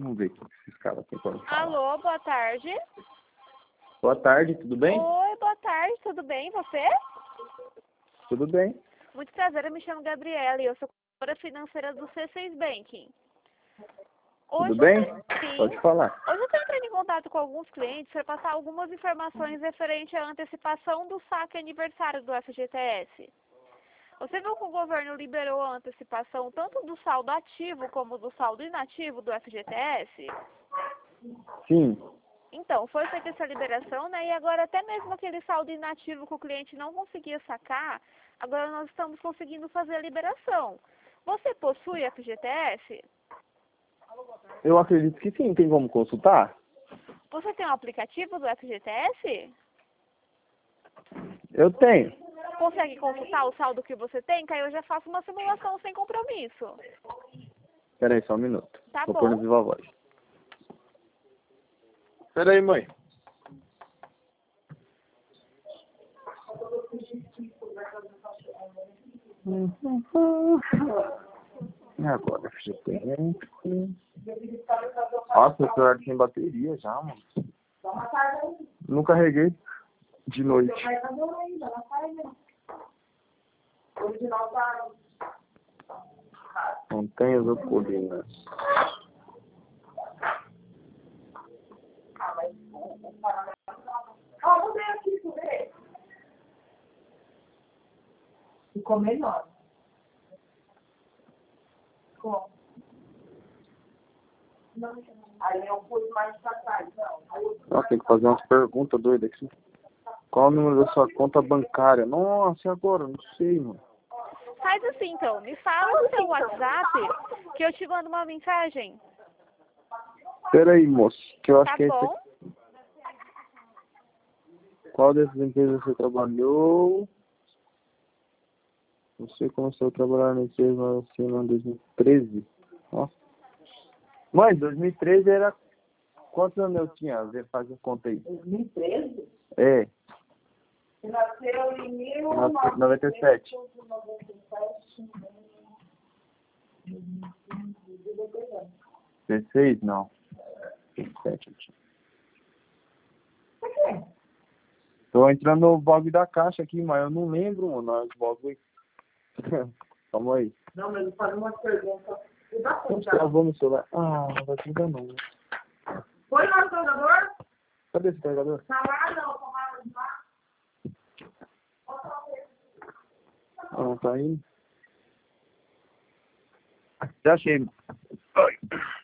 Vamos ver o que esses caras têm pra falar. Alô, boa tarde. Boa tarde, tudo bem? Oi, boa tarde, tudo bem? Você? Tudo bem. Muito prazer, eu me chamo Gabriela e eu sou consultora financeira do C6 Banking. Tudo bem? Sim. Pode falar. Hoje eu estou entrando em contato com alguns clientes para passar algumas informações referente à antecipação do saque aniversário do FGTS. Você viu que o governo liberou a antecipação tanto do saldo ativo como do saldo inativo do FGTS? Sim. Então, foi feita essa liberação, né? E agora até mesmo aquele saldo inativo que o cliente não conseguia sacar, agora nós estamos conseguindo fazer a liberação. Você possui FGTS? Eu acredito que sim. Tem como consultar? Você tem um aplicativo do FGTS? Eu tenho. Consegue consultar o saldo que você tem? Que aí eu já faço uma simulação sem compromisso. Espera aí só um minuto. Tá Vou bom. pôr no viva voz. Espera aí, mãe. E agora, FGTS. Nossa, o celular tem bateria já, mano. Não carreguei de noite. Montanhas ou colinas? Vamos ver aqui, tu vê. Ficou melhor. Ficou. Aí eu fui mais pra trás, não. Nossa, tem que fazer umas perguntas doidas aqui. Qual o número da sua conta bancária? Nossa, e agora? Não sei, mano. Faz assim então, me fala o seu WhatsApp que eu te mando uma mensagem. Espera aí, moço, que eu acho Tá que é esse bom? aqui. Qual dessas empresas você trabalhou? Você começou a trabalhar na empresa assim, em 2013? Nossa. Mãe, 2013 era... Quantos anos eu tinha? Faz a conta aí. 2013? É, Você nasceu em 97. 16? Não. 17 eu tinha. Por quê? Tô entrando no bagulho da caixa aqui, mas eu não lembro, mano, os bagulho. Calma aí. Não, mas eu falei uma pergunta. Você dá conta? Travou no celular. Ah, não vai cuidar não. Foi lá no carregador? Cadê esse carregador? Tá lá, não. Tomaram lá. Ah, não tá indo. Já achei. Ai.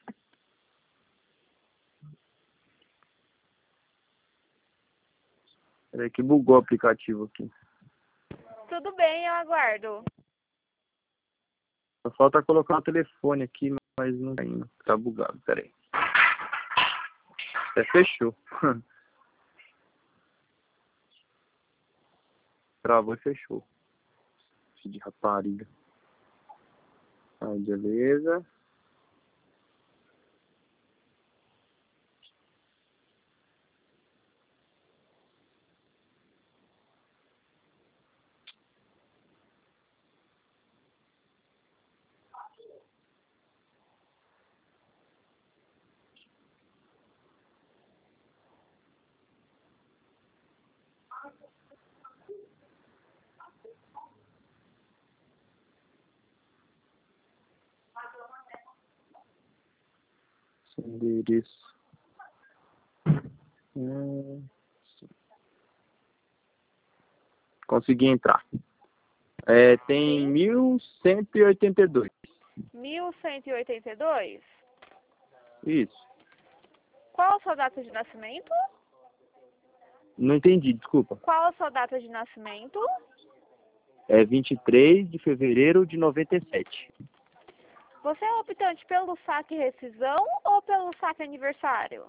Peraí que bugou o aplicativo aqui. Tudo bem, eu aguardo. Só falta colocar o telefone aqui, mas não tá indo. Tá bugado, peraí. Até fechou. Travou e fechou. De rapariga. Aí, beleza. Endereço. Consegui entrar. É, tem 1182. 1182? Isso. Qual a sua data de nascimento? Não entendi, desculpa. Qual a sua data de nascimento? É 23 de fevereiro de 97. Você é optante pelo saque rescisão ou pelo saque aniversário?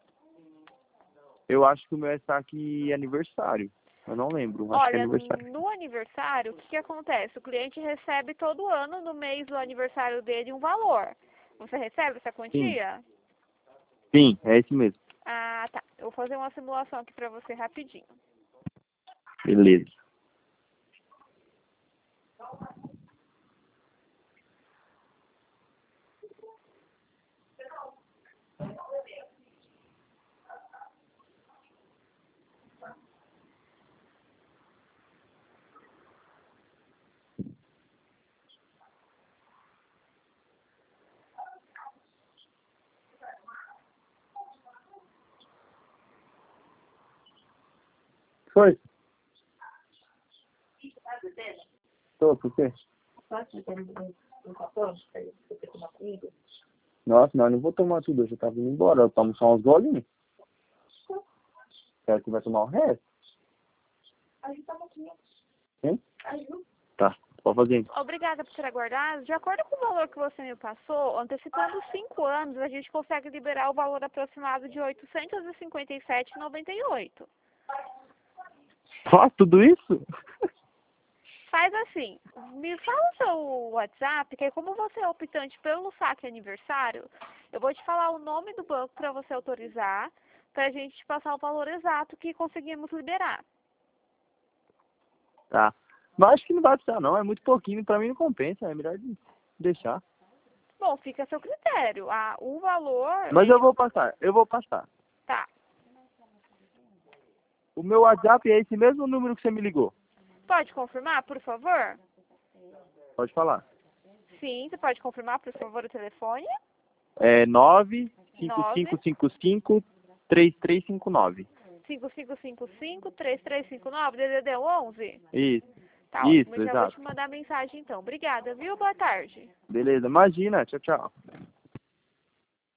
Eu acho que o meu é saque aniversário. Eu não lembro, acho que é Olha, aniversário. no aniversário, o que acontece? O cliente recebe todo ano, no mês do aniversário dele, um valor. Você recebe essa quantia? Sim, é esse mesmo. Ah, tá. Eu vou fazer uma simulação aqui pra você rapidinho. Beleza. Foi? Tô, por quê? Nossa, mas eu não vou tomar tudo, eu já tava indo embora. Eu tomo só uns golinhos. Quero que vai tomar o resto. Hein? Tá, pode fazer isso. Obrigada por ter aguardado. De acordo com o valor que você me passou, antecipando 5 anos, a gente consegue liberar o valor aproximado de R$ 857,98. Ó, tudo isso? Faz assim, me fala o seu WhatsApp, que como você é optante pelo saque aniversário, eu vou te falar o nome do banco para você autorizar, para a gente te passar o valor exato que conseguimos liberar. Tá. Mas acho que não vai precisar não, é muito pouquinho, pra mim não compensa, é melhor deixar. Bom, fica a seu critério. O valor... Mas eu vou passar. Tá. O meu WhatsApp é esse mesmo número que você me ligou. Pode confirmar, por favor? Pode falar. Sim, você pode confirmar, por favor, o telefone? É 955533359. 5555-3359, DDD 11? Isso. Tá Isso, ótimo, já vou exato. te mandar mensagem então. Obrigada, viu? Boa tarde. Beleza, imagina. Tchau, tchau.